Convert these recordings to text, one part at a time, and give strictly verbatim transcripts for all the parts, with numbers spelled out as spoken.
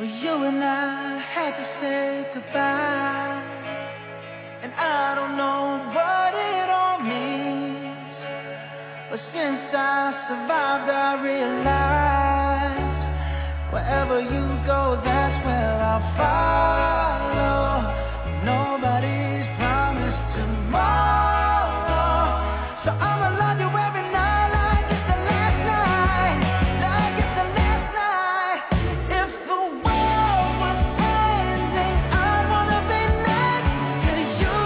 Well, you and I had to say goodbye, and I don't know what it all means, but since I survived I realized wherever you go, that's where I'll follow. Nobody's promised tomorrow, so I'ma love you every night like it's the last night, like it's the last night. If the world was ending, I'd wanna be next to you.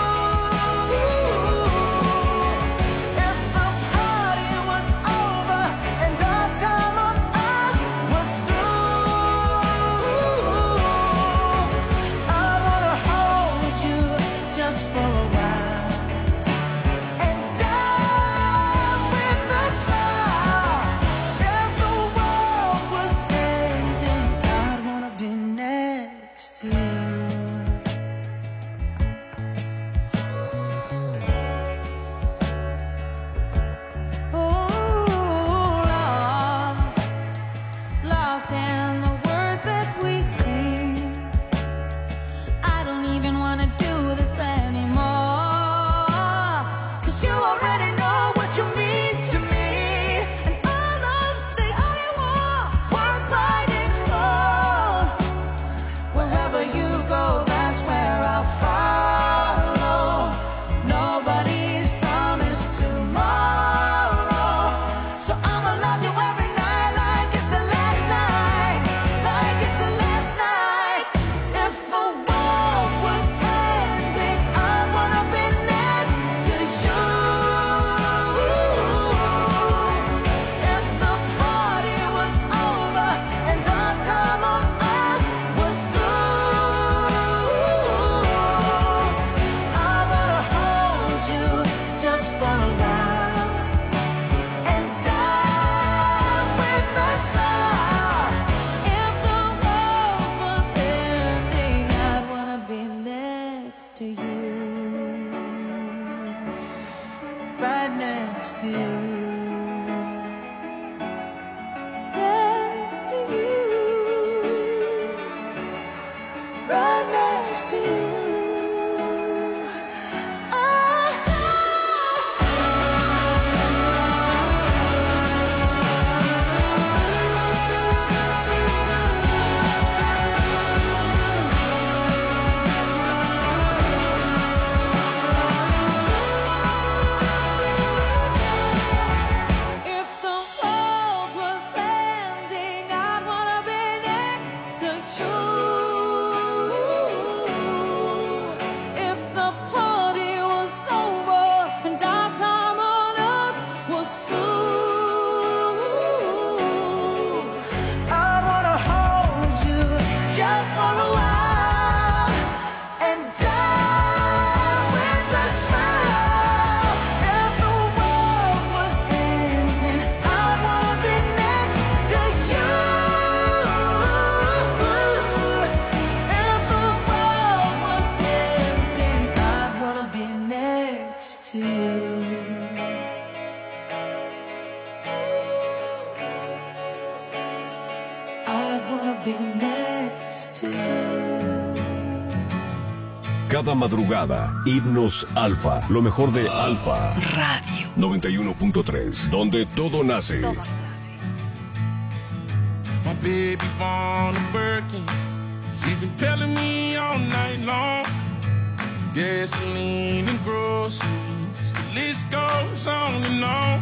If the party was over and our time on earth was through, I wanna hold you just for a while and die with a smile. If the world was ending, I'd wanna be next to you. Oh, lost, lost in the words that we sing. I don't even wanna do this anymore, 'cause you already know what you mean to me, and all of the I want, words writing stone. Wherever you go, that's where I'll follow. Nobody's promised tomorrow, so I'ma love you every night like it's the last night, like it's the last night. If the world was ending, I'd wanna be next to you. If the party was over and our time on earth was through, I wanna hold you just for a while and die with a smile. If the world was ending, I'd wanna be next to you, right next to you, next to you, right next to you. If the world was ending, I'd wanna be next to you. If the party was over and our time on earth was through, I wanna hold you just for a while and die with a smile. If the world was ending, I'd wanna be next to you. If the world was ending, I'd wanna be next to you. I'd wanna be next to you. Cada madrugada, Himnos Alfa, lo mejor de Alfa Radio noventa y uno punto tres, donde todo nace. My baby born a Birkin.